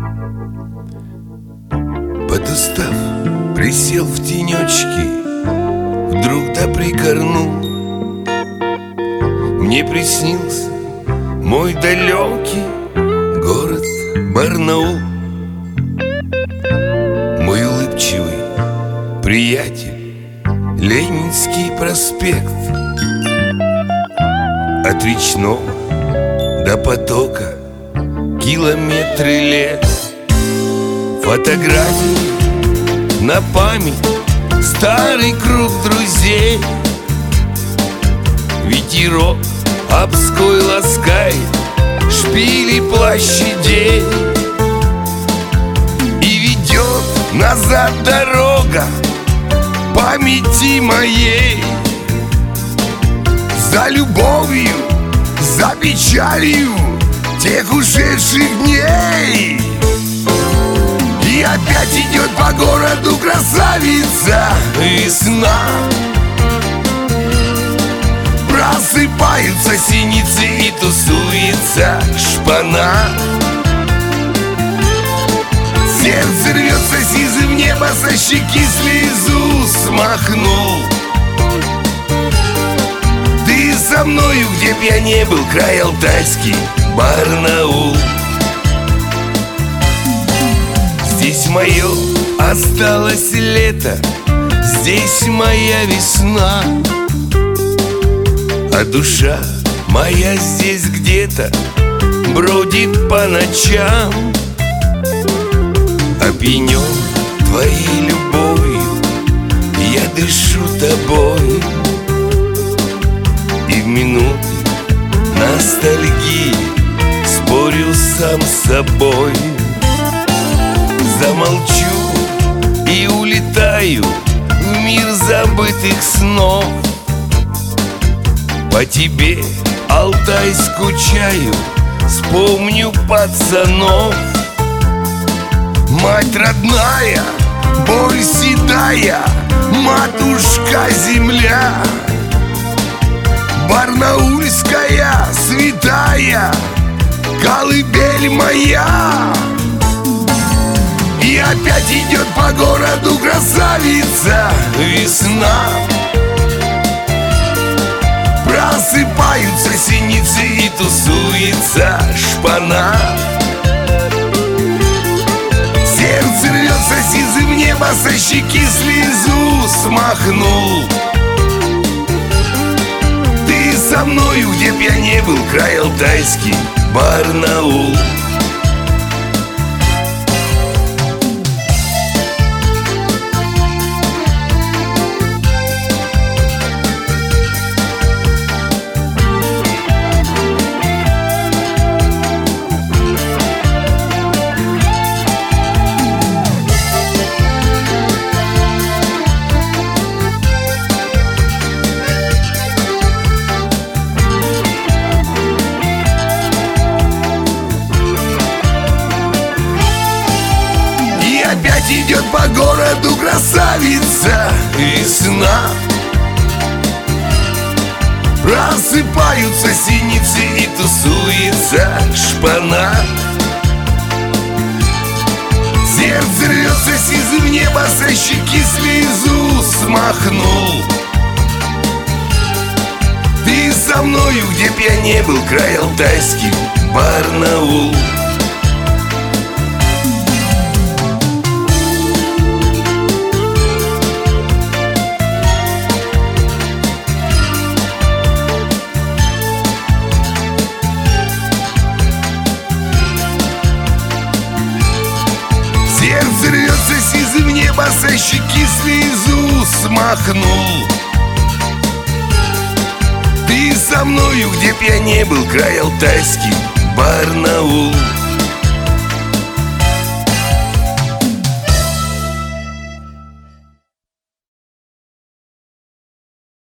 Подустав, присел в тенечке, вдруг да прикорнул. Мне приснился мой далекий город Барнаул. Мой улыбчивый приятель, Ленинский проспект. От речного до потока километры лет. Фотографии на память, старый круг друзей. Ветерок Обской ласкает шпили площадей. И ведет назад дорога памяти моей. За любовью, за печалью тех ушедших дней. И опять идет по городу красавица весна. Просыпаются синицы и тусуется шпана. Сердце рвется сизым в небо, со щеки слезу смахнул. Ты со мною, где б я не был, край алтайский, Барнаул. Здесь мое осталось лето, здесь моя весна. А душа моя здесь где-то бродит по ночам. Опьянен твоей любовью, я дышу тобой. И в минуты ностальгии спорю сам с собой. Замолчу и улетаю в мир забытых снов. По тебе, Алтай, скучаю, вспомню пацанов. Мать родная, боль седая, матушка земля, барнаульская святая колыбель моя. И опять идет по городу красавица весна. Просыпаются синицы и тусуется шпана. Сердце рвется сизым в небо, со щеки слезу смахнул. Ты со мною, где б я не был, край алтайский, Барнаул. Опять идет по городу красавица весна. Просыпаются синицы и тусуется шпана. Сердце рвется сизым в небо, со щеки слезу смахнул. Ты со мною, где б я не был, край алтайский, Барнаул. Сердце рвется сизым в небо, со щеки слезу смахнул. Ты со мною, где б я не был, край алтайский, Барнаул.